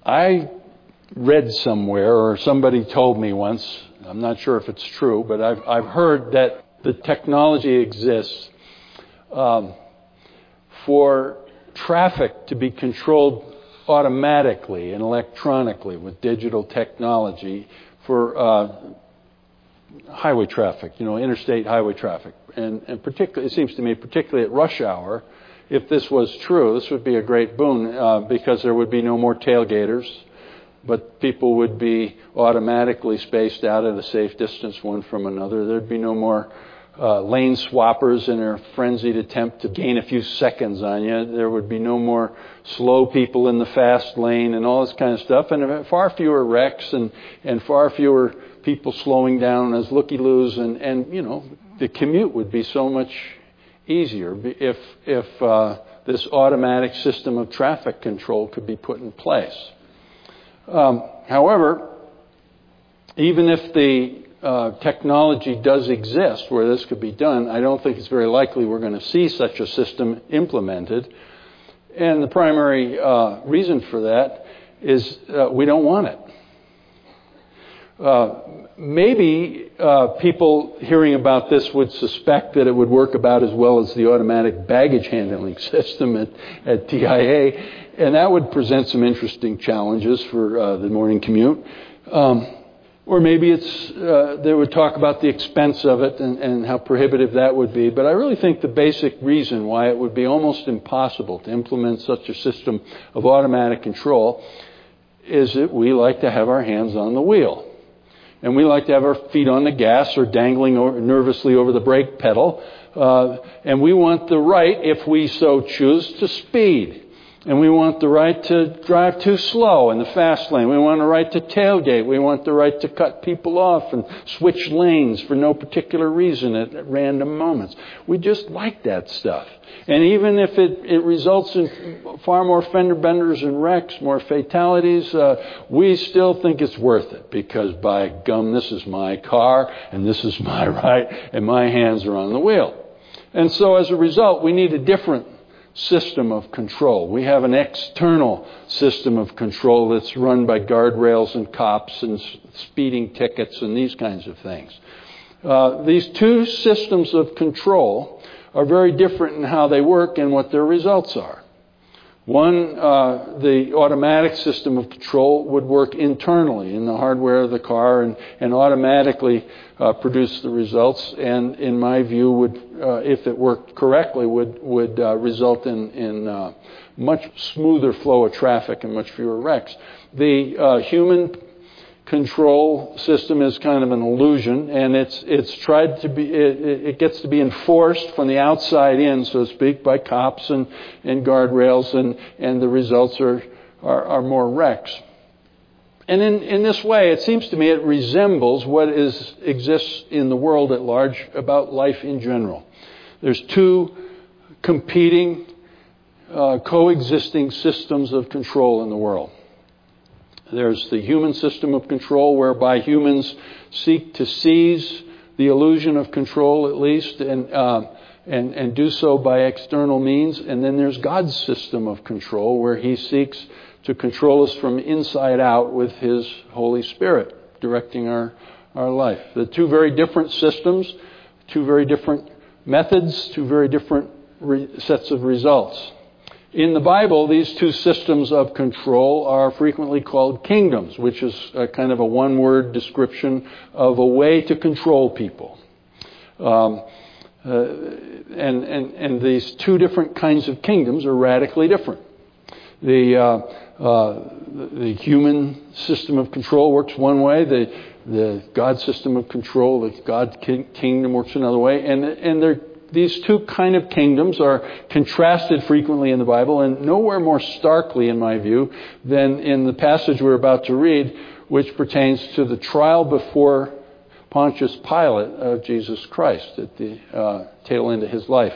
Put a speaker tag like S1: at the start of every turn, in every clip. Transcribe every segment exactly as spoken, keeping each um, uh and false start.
S1: I read somewhere, or somebody told me once, I'm not sure if it's true, but I've, I've heard that the technology exists um, for traffic to be controlled automatically and electronically with digital technology for uh, highway traffic, you know, interstate highway traffic. And, and particularly, it seems to me, particularly at rush hour, if this was true, this would be a great boon uh, because there would be no more tailgaters, but people would be automatically spaced out at a safe distance one from another. There'd be no more uh, lane swappers in their frenzied attempt to gain a few seconds on you. There would be no more slow people in the fast lane and all this kind of stuff. And far fewer wrecks and, and far fewer people slowing down as looky-loos. And, and, you know, the commute would be so much easier if, if uh, this automatic system of traffic control could be put in place. Um, however, even if the uh, technology does exist where this could be done, I don't think it's very likely we're going to see such a system implemented. And the primary uh, reason for that is uh, we don't want it. Uh, maybe uh, people hearing about this would suspect that it would work about as well as the automatic baggage handling system at, at T I A, and that would present some interesting challenges for uh, the morning commute. Um, or maybe it's uh, they would talk about the expense of it and, and how prohibitive that would be. But I really think the basic reason why it would be almost impossible to implement such a system of automatic control is that we like to have our hands on the wheel. And we like to have our feet on the gas or dangling over, nervously over the brake pedal. Uh, and we want the right, if we so choose, to speed. And we want the right to drive too slow in the fast lane. We want the right to tailgate. We want the right to cut people off and switch lanes for no particular reason at, at random moments. We just like that stuff. And even if it, it results in far more fender benders and wrecks, more fatalities, uh, we still think it's worth it because, by gum, this is my car and this is my right and my hands are on the wheel. And so as a result, we need a different system of control. We have an external system of control that's run by guardrails and cops and speeding tickets and these kinds of things. Uh, these two systems of control are very different in how they work and what their results are. One, uh, the automatic system of control would work internally in the hardware of the car and, and automatically uh, produce the results. And in my view, would, uh, if it worked correctly, would would uh, result in in uh, much smoother flow of traffic and much fewer wrecks. The uh, human control system is kind of an illusion, and it's it's tried to be it, it gets to be enforced from the outside in, so to speak, by cops and, and guardrails, and, and the results are, are are more wrecks. And in, in this way, it seems to me it resembles what is exists in the world at large about life in general. There's two competing, uh, coexisting systems of control in the world. There's the human system of control, whereby humans seek to seize the illusion of control, at least, and uh, and and do so by external means. And then there's God's system of control, where He seeks to control us from inside out with His Holy Spirit, directing our our life. The two very different systems, two very different methods, two very different re- sets of results. In the Bible, these two systems of control are frequently called kingdoms, which is a kind of a one-word description of a way to control people. Um, uh, and, and, and these two different kinds of kingdoms are radically different. The, uh, uh, the human system of control works one way. The, the God system of control, the God kingdom works another way. And, and they're These two kind of kingdoms are contrasted frequently in the Bible, and nowhere more starkly, in my view, than in the passage we're about to read, which pertains to the trial before Pontius Pilate of Jesus Christ at the uh, tail end of his life.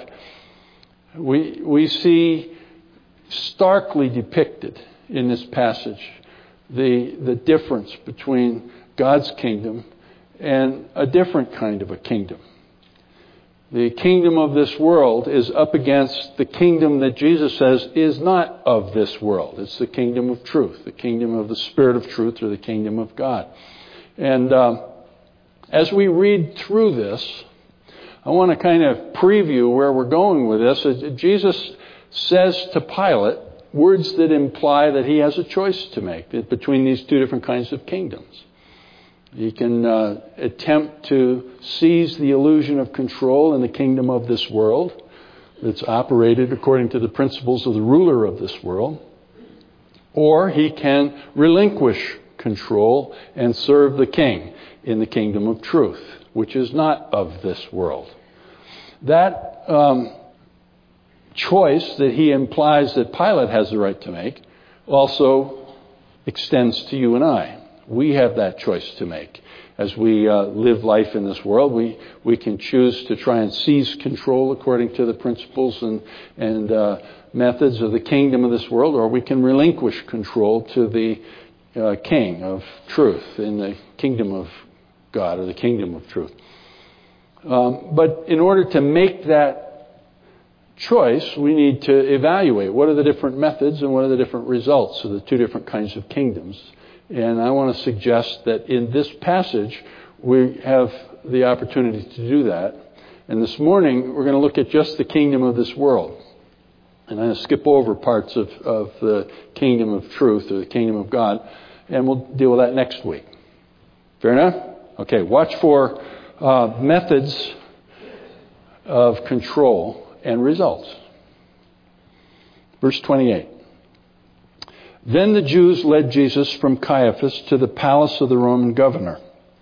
S1: We we see starkly depicted in this passage the the difference between God's kingdom and a different kind of a kingdom. The kingdom of this world is up against the kingdom that Jesus says is not of this world. It's the kingdom of truth, the kingdom of the Spirit of truth, or the kingdom of God. And um, as we read through this, I want to kind of preview where we're going with this. Jesus says to Pilate words that imply that he has a choice to make between these two different kinds of kingdoms. He can uh, attempt to seize the illusion of control in the kingdom of this world that's operated according to the principles of the ruler of this world. Or he can relinquish control and serve the king in the kingdom of truth, which is not of this world. That um, choice that he implies that Pilate has the right to make also extends to you and I. We have that choice to make. As we uh, live life in this world, we, we can choose to try and seize control according to the principles and, and uh, methods of the kingdom of this world, or we can relinquish control to the uh, king of truth in the kingdom of God, or the kingdom of truth. Um, but in order to make that choice, we need to evaluate what are the different methods and what are the different results of the two different kinds of kingdoms. And I want to suggest that in this passage, we have the opportunity to do that. And this morning, we're going to look at just the kingdom of this world. And I'm going to skip over parts of, of the kingdom of truth, or the kingdom of God, and we'll deal with that next week. Fair enough? Okay, watch for uh, methods of control and results. Verse twenty-eight. Then the Jews led Jesus from Caiaphas to the palace of the Roman governor.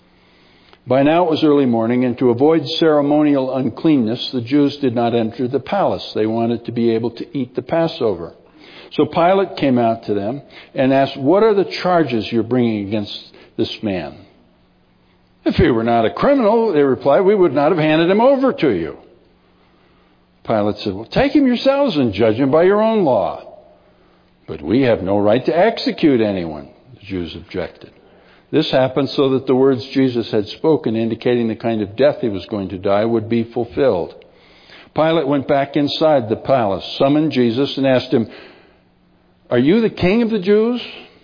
S1: By now it was early morning, and to avoid ceremonial uncleanness, the Jews did not enter the palace. They wanted to be able to eat the Passover. So Pilate came out to them and asked, "What are the charges you're bringing against this man?" "If he were not a criminal," they replied, "we would not have handed him over to you." Pilate said, "Well, take him yourselves and judge him by your own law." "But we have no right to execute anyone," the Jews objected. This happened so that the words Jesus had spoken, indicating the kind of death he was going to die, would be fulfilled. Pilate went back inside the palace, summoned Jesus, and asked him, "Are you the king of the Jews?"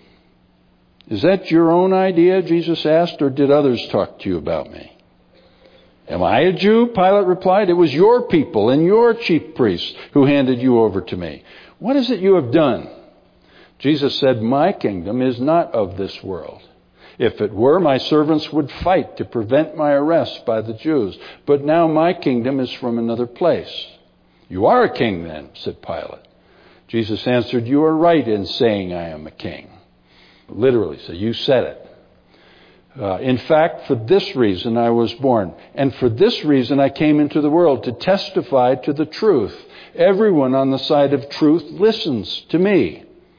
S1: "Is that your own idea?" Jesus asked, "or did others talk to you about me?" "Am I a Jew?" Pilate replied. "It was your people and your chief priests who handed you over to me. What is it you have done?" Jesus said, "My kingdom is not of this world. If it were, my servants would fight to prevent my arrest by the Jews. But now my kingdom is from another place." "You are a king then," said Pilate. Jesus answered, "You are right in saying I am a king." Literally, so you said it. Uh, in fact, for this reason I was born, and for this reason I came into the world, to testify to the truth. Everyone on the side of truth listens to me.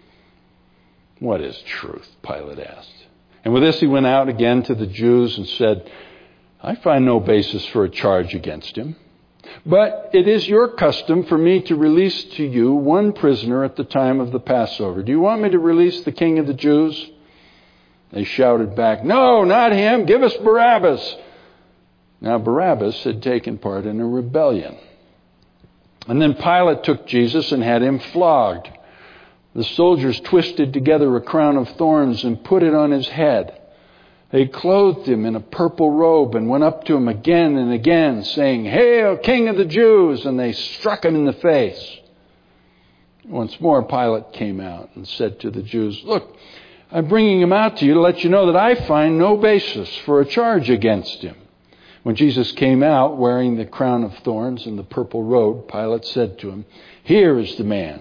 S1: "What is truth?" Pilate asked. And with this he went out again to the Jews and said, "I find no basis for a charge against him. But it is your custom for me to release to you one prisoner at the time of the Passover. Do you want me to release the king of the Jews?" They shouted back, "No, not him. Give us Barabbas." Now Barabbas had taken part in a rebellion. And then Pilate took Jesus and had him flogged. The soldiers twisted together a crown of thorns and put it on his head. They clothed him in a purple robe and went up to him again and again, saying, "Hail, King of the Jews!" And they struck him in the face. Once more Pilate came out and said to the Jews, "Look, I'm bringing him out to you to let you know that I find no basis for a charge against him." When Jesus came out wearing the crown of thorns and the purple robe, Pilate said to him, "Here is the man."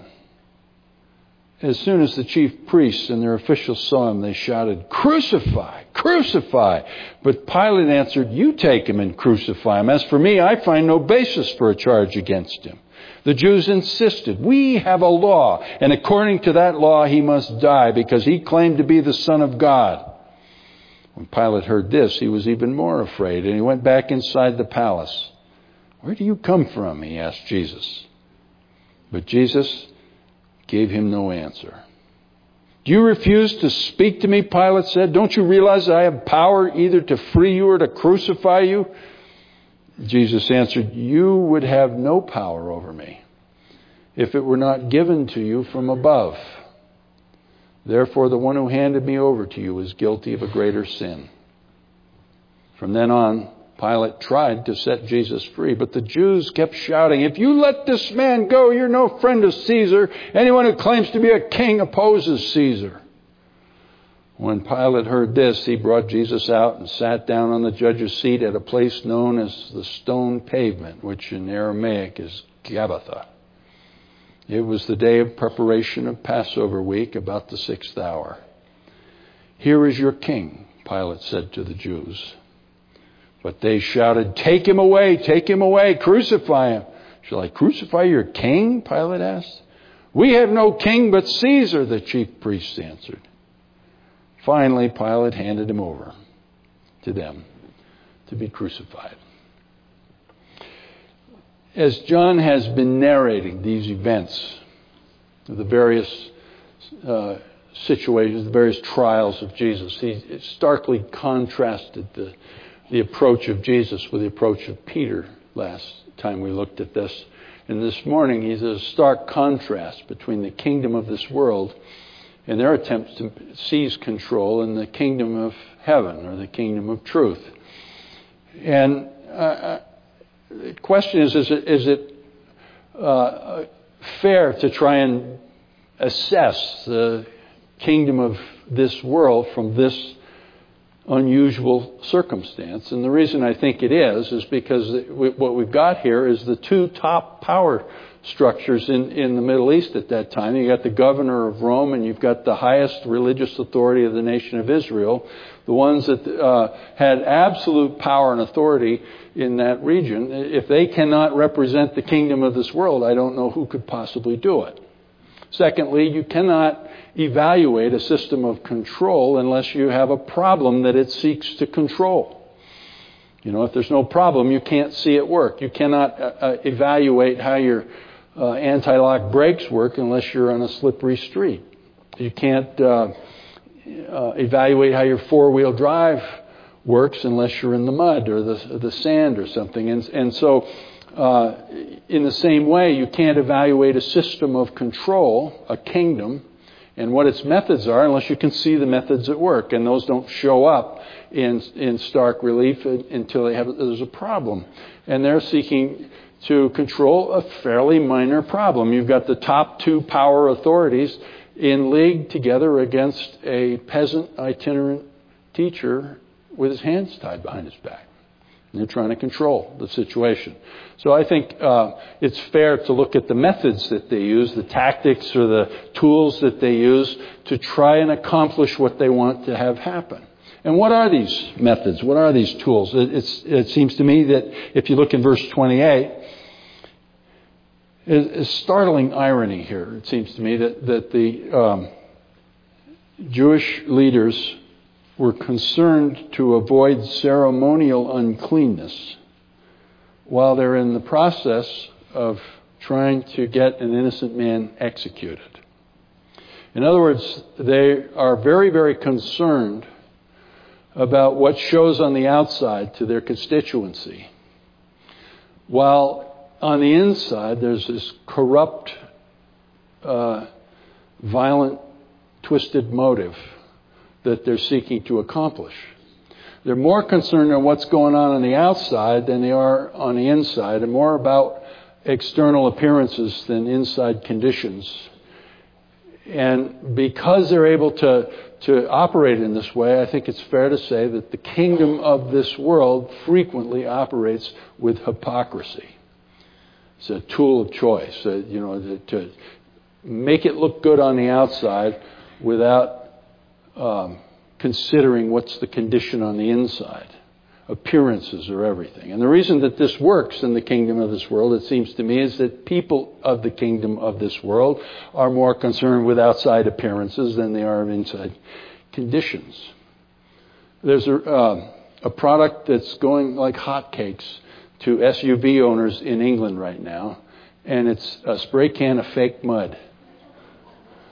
S1: As soon as the chief priests and their officials saw him, they shouted, "Crucify! Crucify!" But Pilate answered, "You take him and crucify him. As for me, I find no basis for a charge against him." The Jews insisted, "We have a law, and according to that law he must die, because he claimed to be the Son of God." When Pilate heard this, he was even more afraid, and he went back inside the palace. "Where do you come from?" he asked Jesus. But Jesus gave him no answer. "Do you refuse to speak to me?" Pilate said. "Don't you realize I have power either to free you or to crucify you?" Jesus answered, "You would have no power over me if it were not given to you from above. Therefore, the one who handed me over to you is guilty of a greater sin." From then on, Pilate tried to set Jesus free, but the Jews kept shouting, "If you let this man go, you're no friend of Caesar. Anyone who claims to be a king opposes Caesar." When Pilate heard this, he brought Jesus out and sat down on the judge's seat at a place known as the Stone Pavement, which in Aramaic is Gabbatha. It was the day of preparation of Passover week, about the sixth hour. "Here is your king," Pilate said to the Jews. But they shouted, "Take him away, take him away, crucify him." "Shall I crucify your king?" Pilate asked. "We have no king but Caesar," the chief priests answered. Finally, Pilate handed him over to them to be crucified. As John has been narrating these events, the various uh, situations, the various trials of Jesus, he starkly contrasted the, the approach of Jesus with the approach of Peter last time we looked at this. And this morning, he's a stark contrast between the kingdom of this world and their attempts to seize control in the kingdom of heaven or the kingdom of truth. And uh, the question is, is it, is it uh, fair to try and assess the kingdom of this world from this unusual circumstance? And the reason I think it is, is because what we've got here is the two top power structures in, in the Middle East at that time. You got the governor of Rome and you've got the highest religious authority of the nation of Israel, the ones that uh, had absolute power and authority in that region. If they cannot represent the kingdom of this world, I don't know who could possibly do it. Secondly, you cannot evaluate a system of control unless you have a problem that it seeks to control. You know, if there's no problem, you can't see it work. You cannot uh, evaluate how your uh, anti-lock brakes work unless you're on a slippery street. You can't uh, uh, evaluate how your four-wheel drive works unless you're in the mud or the, the sand or something. And, and so uh, in the same way, you can't evaluate a system of control, a kingdom, and what its methods are unless you can see the methods at work. And those don't show up in in stark relief until they have there's a problem. And they're seeking to control a fairly minor problem. You've got the top two power authorities in league together against a peasant itinerant teacher with his hands tied behind his back. And they're trying to control the situation. So I think uh, it's fair to look at the methods that they use, the tactics or the tools that they use to try and accomplish what they want to have happen. And what are these methods? What are these tools? It, it's, it seems to me that if you look in verse twenty-eight, it's startling irony here. It seems to me that, that the um, Jewish leaders were concerned to avoid ceremonial uncleanness while they're in the process of trying to get an innocent man executed. In other words, they are very, very concerned about what shows on the outside to their constituency, while on the inside there's this corrupt, uh, violent, twisted motive that they're seeking to accomplish. They're more concerned on what's going on on the outside than they are on the inside, and more about external appearances than inside conditions. And because they're able to, to operate in this way, I think it's fair to say that the kingdom of this world frequently operates with hypocrisy. It's a tool of choice, uh, you know, to, to make it look good on the outside without um, considering what's the condition on the inside. Appearances are everything. And the reason that this works in the kingdom of this world, it seems to me, is that people of the kingdom of this world are more concerned with outside appearances than they are of inside conditions. There's a, uh, a product that's going like hotcakes to S U V owners in England right now, and it's a spray can of fake mud.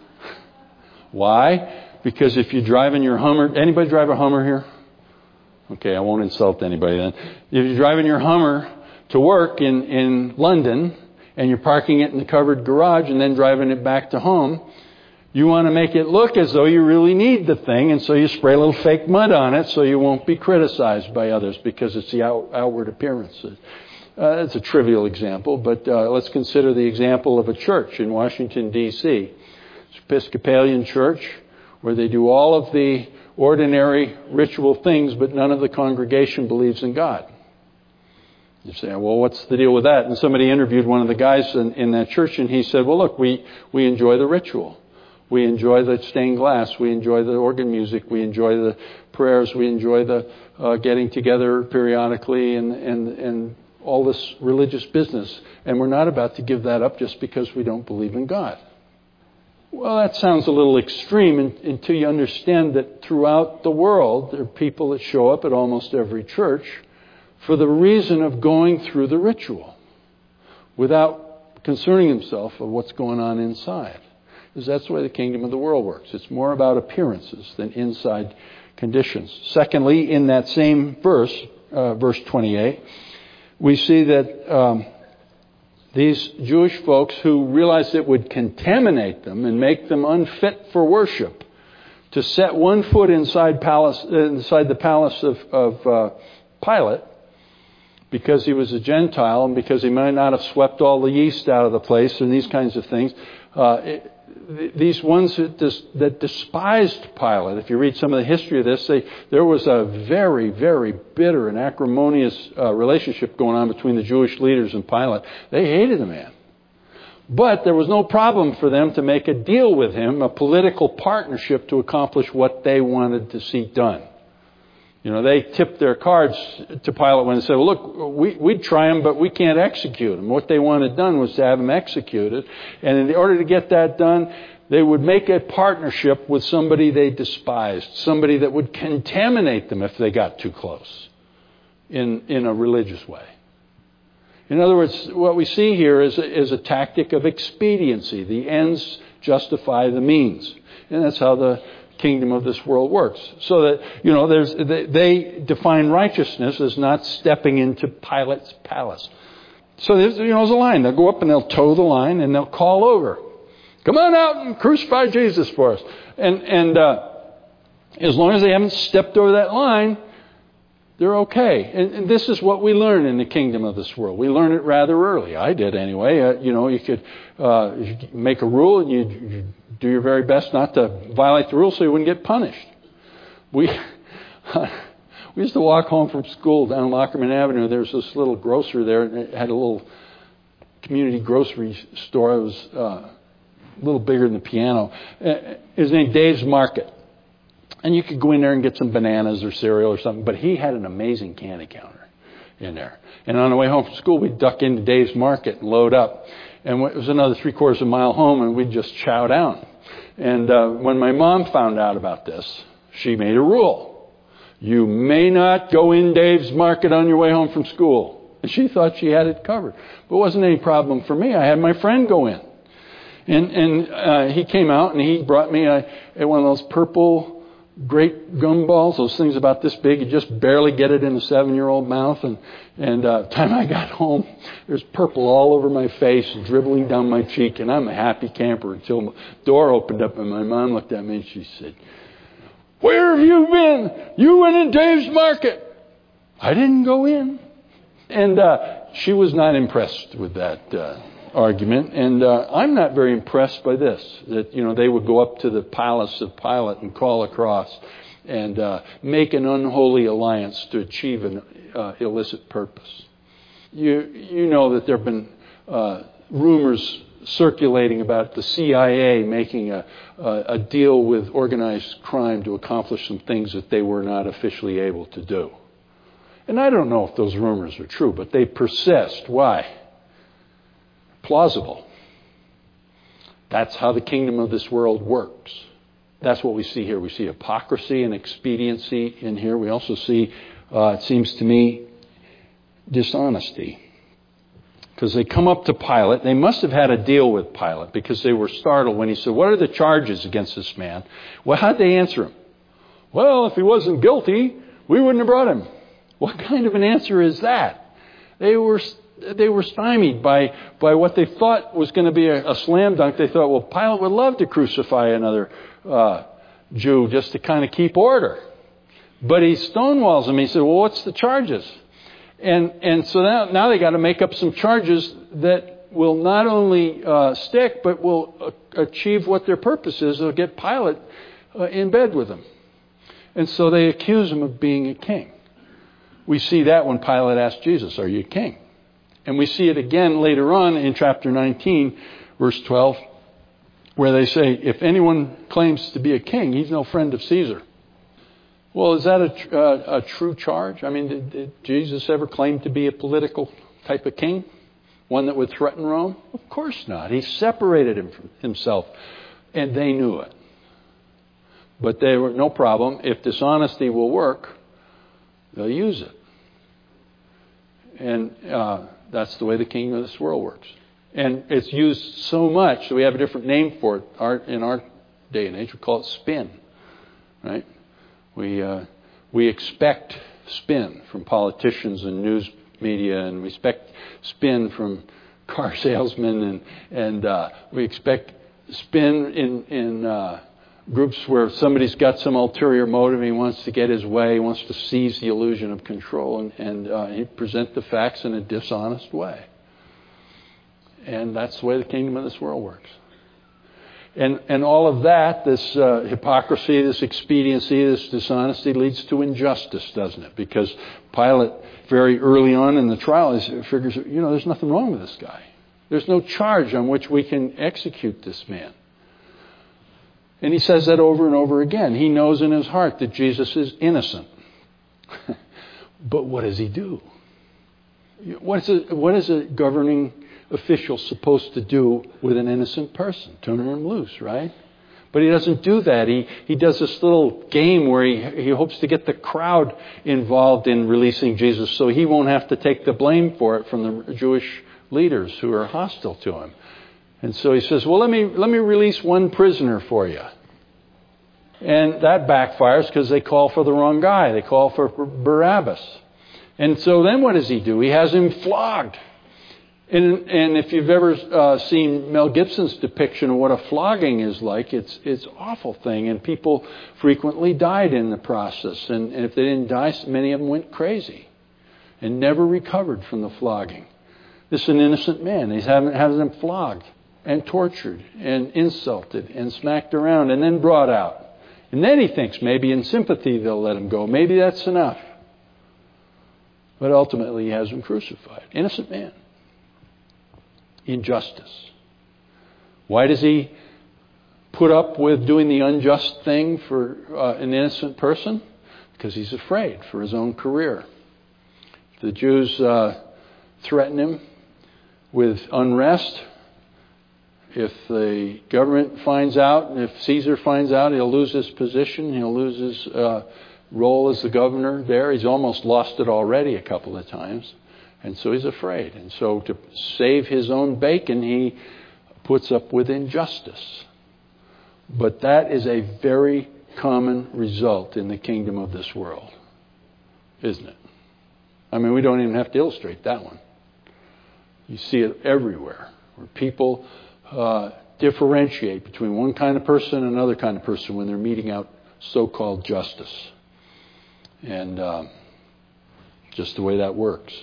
S1: Why? Because if you drive in your Hummer, anybody drive a Hummer here? Okay, I won't insult anybody then. If you're driving your Hummer to work in, in London and you're parking it in the covered garage and then driving it back to home, you want to make it look as though you really need the thing, and so you spray a little fake mud on it so you won't be criticized by others because it's the out, outward appearance. Uh, it's a trivial example, but uh, let's consider the example of a church in Washington, D C It's an Episcopalian church where they do all of the ordinary ritual things, but none of the congregation believes in God. You say, well, what's the deal with that? And somebody interviewed one of the guys in, in that church, and he said, well, look, we, we enjoy the ritual. We enjoy the stained glass. We enjoy the organ music. We enjoy the prayers. We enjoy the uh, getting together periodically and, and, and all this religious business. And we're not about to give that up just because we don't believe in God. Well, that sounds a little extreme until you understand that throughout the world, there are people that show up at almost every church for the reason of going through the ritual without concerning himself of what's going on inside. Because that's the way the kingdom of the world works. It's more about appearances than inside conditions. Secondly, in that same verse, uh, verse twenty-eight, we see that um, these Jewish folks who realized it would contaminate them and make them unfit for worship, to set one foot inside palace, inside the palace of, of uh, Pilate, because he was a Gentile and because he might not have swept all the yeast out of the place and these kinds of things. Uh, it, These ones that, dis, that despised Pilate, if you read some of the history of this, they, there was a very, very bitter and acrimonious uh, relationship going on between the Jewish leaders and Pilate. They hated the man. But there was no problem for them to make a deal with him, a political partnership to accomplish what they wanted to see done. You know, they tipped their cards to Pilate when they said, well, look, we, we'd try him, but we can't execute him. What they wanted done was to have him executed. And in order to get that done, they would make a partnership with somebody they despised, somebody that would contaminate them if they got too close in, in a religious way. In other words, what we see here is a, is a tactic of expediency. The ends justify the means. And that's how the kingdom of this world works. So that, you know, there's they, they define righteousness as not stepping into Pilate's palace. So there's, you know, there's a line. They'll go up and they'll toe the line and they'll call over, come on out and crucify Jesus for us. And, and uh, as long as they haven't stepped over that line, they're okay. And, and this is what we learn in the kingdom of this world. We learn it rather early. I did anyway. Uh, you know, you could uh, you make a rule and you, you do your very best not to violate the rule so you wouldn't get punished. We we used to walk home from school down Lockerman Avenue. There was this little grocery there, and it had a little community grocery store. It was uh, a little bigger than the piano. It was named Dave's Market. And you could go in there and get some bananas or cereal or something. But he had an amazing candy counter in there. And on the way home from school, we'd duck into Dave's Market and load up. And it was another three quarters of a mile home, and we'd just chow down. And uh, when my mom found out about this, she made a rule. You may not go in Dave's Market on your way home from school. And she thought she had it covered. But it wasn't any problem for me. I had my friend go in. And, and uh, he came out, and he brought me a, a one of those purple great gumballs, those things about this big. You just barely get it in a seven-year-old mouth. And and uh, time I got home, there's purple all over my face, dribbling down my cheek, and I'm a happy camper until the door opened up and my mom looked at me and she said, "Where have you been? You went in Dave's Market." I didn't go in. And uh, she was not impressed with that uh, argument. And uh, I'm not very impressed by this, that, you know, they would go up to the palace of Pilate and call across and uh, make an unholy alliance to achieve an uh, illicit purpose. You you know that there have been uh, rumors circulating about the C I A making a, a, a deal with organized crime to accomplish some things that they were not officially able to do. And I don't know if those rumors are true, but they persist. Why? Plausible. That's how the kingdom of this world works. That's what we see here. We see hypocrisy and expediency in here. We also see, uh, it seems to me, dishonesty. Because they come up to Pilate. They must have had a deal with Pilate because they were startled when he said, "What are the charges against this man?" Well, how'd they answer him? "Well, if he wasn't guilty, We wouldn't have brought him. What kind of an answer is that? They were they were stymied by, by what they thought was going to be a, a slam dunk. They thought, well, Pilate would love to crucify another uh, Jew just to kind of keep order. But he stonewalls him. He said, well, what's the charges? And and so now, now they got to make up some charges that will not only uh, stick, but will uh, achieve what their purpose is. They'll get Pilate uh, in bed with them. And so they accuse him of being a king. We see that when Pilate asked Jesus, are you a king? And we see it again later on in chapter nineteen, verse twelve, where they say, if anyone claims to be a king, he's no friend of Caesar. Well, is that a, uh, a true charge? I mean, did, did Jesus ever claim to be a political type of king? One that would threaten Rome? Of course not. He separated him from himself, and they knew it. But they were no problem. If dishonesty will work, they'll use it. And uh, that's the way the kingdom of this world works. And it's used so much that we have a different name for it. Our, in our day and age, we call it spin. Right? We uh, we expect spin from politicians and news media, and we expect spin from car salesmen, and and uh, we expect spin in in uh, groups where somebody's got some ulterior motive. He wants to get his way. He wants to seize the illusion of control, and and uh, he present the facts in a dishonest way. And that's the way the kingdom of this world works. And and all of that, this uh, hypocrisy, this expediency, this dishonesty leads to injustice, doesn't it? Because Pilate, very early on in the trial, figures, you know, there's nothing wrong with this guy. There's no charge on which we can execute this man. And he says that over and over again. He knows in his heart that Jesus is innocent. But what does he do? What is a, what is a governing official supposed to do with an innocent person? Turn him loose, right? But he doesn't do that. He he does this little game where he, he hopes to get the crowd involved in releasing Jesus so he won't have to take the blame for it from the Jewish leaders who are hostile to him. And so he says, well, let me let me release one prisoner for you. And that backfires because they call for the wrong guy. They call for Barabbas. And so then what does he do? He has him flogged. And, and if you've ever uh, seen Mel Gibson's depiction of what a flogging is like, it's it's an awful thing. And people frequently died in the process. And, and if they didn't die, many of them went crazy and never recovered from the flogging. This is an innocent man. He's having, having him flogged and tortured and insulted and smacked around and then brought out. And then he thinks maybe in sympathy they'll let him go. Maybe that's enough. But ultimately he has him crucified. Innocent man. Injustice. Why does he put up with doing the unjust thing for uh, an innocent person? Because he's afraid for his own career. The Jews uh, threaten him with unrest. If the government finds out, and if Caesar finds out, he'll lose his position. He'll lose his uh, role as the governor there. He's almost lost it already a couple of times. And so he's afraid. And so to save his own bacon, he puts up with injustice. But that is a very common result in the kingdom of this world, isn't it? I mean, we don't even have to illustrate that one. You see it everywhere, where people uh, differentiate between one kind of person and another kind of person when they're meting out so-called justice. And um, just the way that works.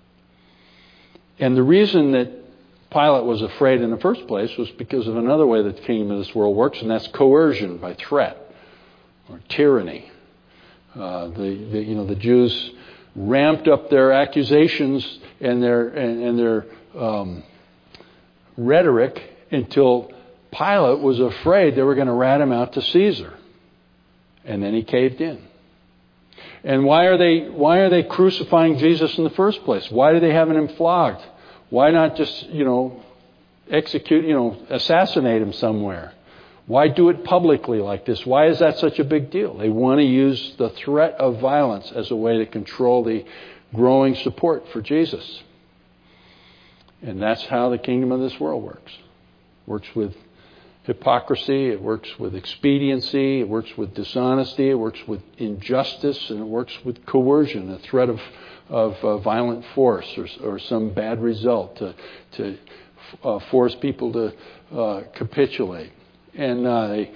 S1: And the reason that Pilate was afraid in the first place was because of another way that the kingdom of this world works, and that's coercion by threat or tyranny. Uh, the, the you know the Jews ramped up their accusations and their and, and their um, rhetoric until Pilate was afraid they were going to rat him out to Caesar, and then he caved in. And why are they why are they crucifying Jesus in the first place? Why are they having him flogged? Why not just, you know, execute, you know, assassinate him somewhere? Why do it publicly like this? Why is that such a big deal? They want to use the threat of violence as a way to control the growing support for Jesus. And that's how the kingdom of this world works. Works with hypocrisy, it works with expediency, it works with dishonesty, it works with injustice, and it works with coercion, a threat of, of uh, violent force or, or some bad result to, to uh, force people to uh, capitulate. And uh, they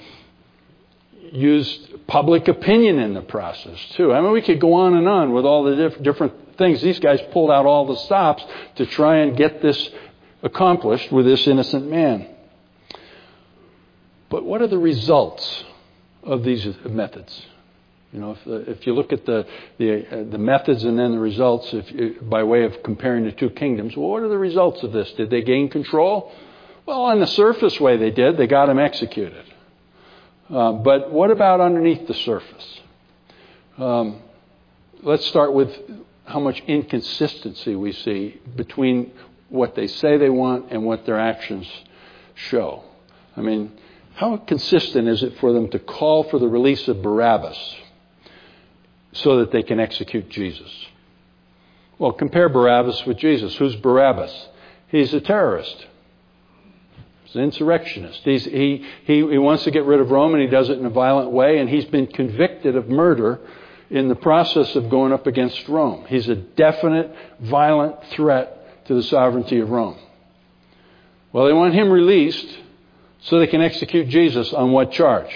S1: used public opinion in the process, too. I mean, we could go on and on with all the diff- different things. These guys pulled out all the stops to try and get this accomplished with this innocent man. But what are the results of these methods? You know, if, uh, if you look at the the, uh, the methods and then the results, if you, by way of comparing the two kingdoms, well, what are the results of this? Did they gain control? Well, on the surface way they did. They got him executed. Uh, but what about underneath the surface? Um, let's start with how much inconsistency we see between what they say they want and what their actions show. I mean, how consistent is it for them to call for the release of Barabbas so that they can execute Jesus? Well, compare Barabbas with Jesus. Who's Barabbas? He's a terrorist. He's an insurrectionist. He's, he, he, he wants to get rid of Rome, and he does it in a violent way, and he's been convicted of murder in the process of going up against Rome. He's a definite, violent threat to the sovereignty of Rome. Well, they want him released so they can execute Jesus on what charge?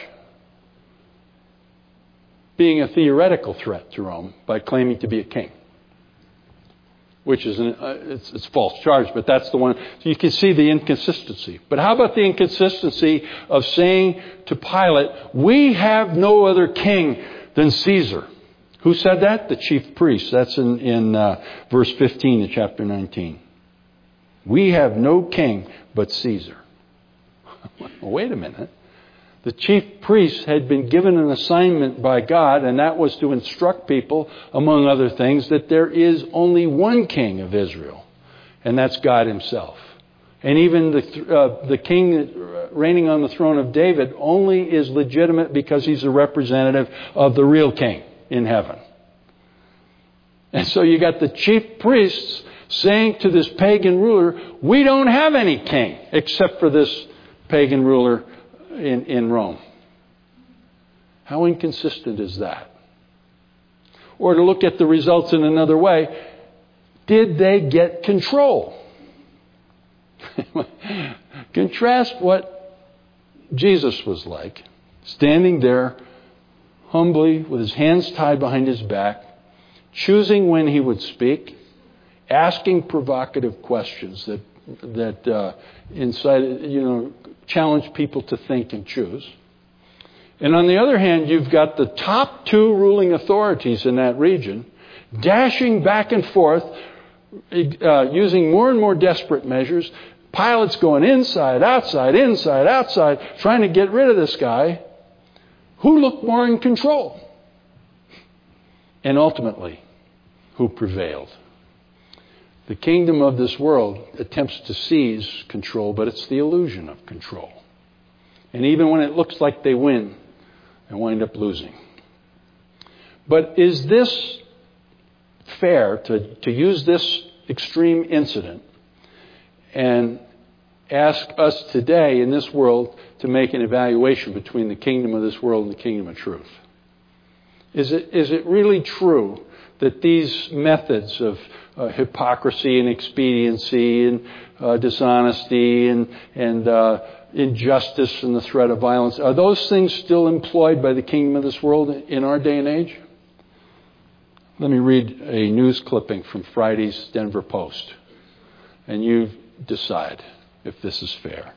S1: Being a theoretical threat to Rome by claiming to be a king. Which is an, uh, it's, it's a false charge, but that's the one. So you can see the inconsistency. But how about the inconsistency of saying to Pilate, we have no other king than Caesar? Who said that? The chief priest. That's in, in uh, verse fifteen of chapter nineteen. We have no king but Caesar. Well, wait a minute. The chief priest had been given an assignment by God, and that was to instruct people, among other things, that there is only one king of Israel, and that's God himself. And even the uh, the king reigning on the throne of David only is legitimate because he's a representative of the real king in heaven. And so you got the chief priests saying to this pagan ruler, we don't have any king except for this pagan ruler in, in Rome. How inconsistent is that? Or to look at the results in another way, did they get control? Contrast what Jesus was like, standing there humbly with his hands tied behind his back, choosing when he would speak, asking provocative questions that that uh, incite, you know, challenge people to think and choose. And on the other hand, you've got the top two ruling authorities in that region dashing back and forth, uh, using more and more desperate measures. Pilate's going inside, outside, inside, outside, trying to get rid of this guy. Who looked more in control? And ultimately, who prevailed? The kingdom of this world attempts to seize control, but it's the illusion of control. And even when it looks like they win, they wind up losing. But is this fair to, to use this extreme incident and ask us today in this world to make an evaluation between the kingdom of this world and the kingdom of truth? Is it, is it really true that these methods of uh, hypocrisy and expediency and uh, dishonesty and, and uh, injustice and the threat of violence, are those things still employed by the kingdom of this world in our day and age? Let me read a news clipping from Friday's Denver Post, and you decide if this is fair.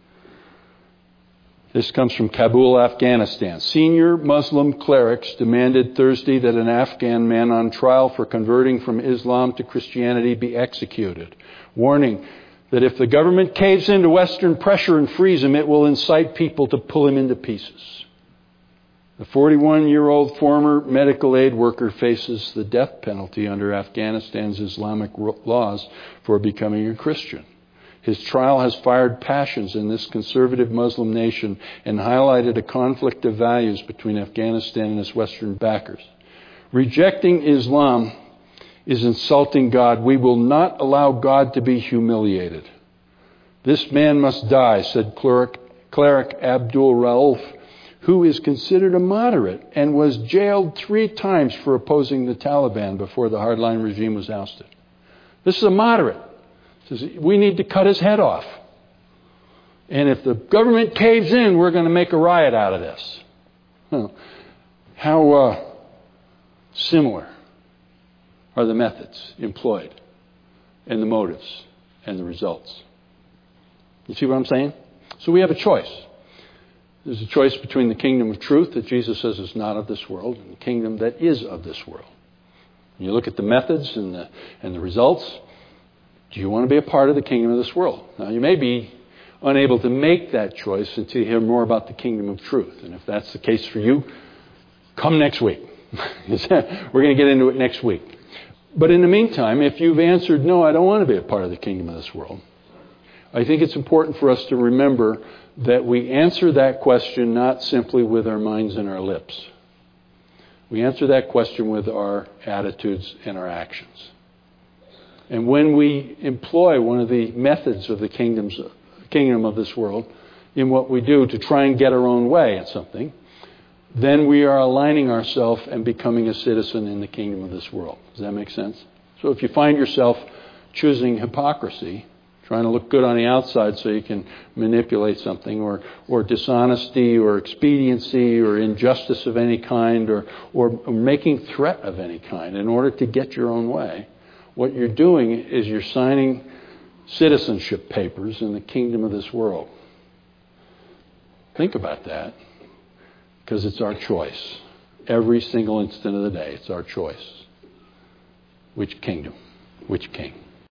S1: This comes from Kabul, Afghanistan. Senior Muslim clerics demanded Thursday that an Afghan man on trial for converting from Islam to Christianity be executed, warning that if the government caves into Western pressure and frees him, it will incite people to pull him into pieces. The forty-one-year-old former medical aid worker faces the death penalty under Afghanistan's Islamic laws for becoming a Christian. His trial has fired passions in this conservative Muslim nation and highlighted a conflict of values between Afghanistan and its Western backers. Rejecting Islam is insulting God. We will not allow God to be humiliated. This man must die, said cleric cleric Abdul Rauf, who is considered a moderate and was jailed three times for opposing the Taliban before the hardline regime was ousted. This is a moderate. Says, we need to cut his head off. And if the government caves in, we're going to make a riot out of this. Well, how uh, similar are the methods employed and the motives and the results? You see what I'm saying? So we have a choice. There's a choice between the kingdom of truth that Jesus says is not of this world and the kingdom that is of this world. When you look at the methods and the, and the results, do you want to be a part of the kingdom of this world? Now, you may be unable to make that choice until you hear more about the kingdom of truth. And if that's the case for you, come next week. We're going to get into it next week. But in the meantime, if you've answered, no, I don't want to be a part of the kingdom of this world, I think it's important for us to remember that we answer that question not simply with our minds and our lips. We answer that question with our attitudes and our actions. And when we employ one of the methods of the kingdoms, kingdom of this world in what we do to try and get our own way at something, then we are aligning ourselves and becoming a citizen in the kingdom of this world. Does that make sense? So if you find yourself choosing hypocrisy, trying to look good on the outside so you can manipulate something, or or dishonesty or expediency or injustice of any kind, or, or making threat of any kind in order to get your own way, what you're doing is you're signing citizenship papers in the kingdom of this world. Think about that, because it's our choice. Every single instant of the day, it's our choice. Which kingdom? Which king?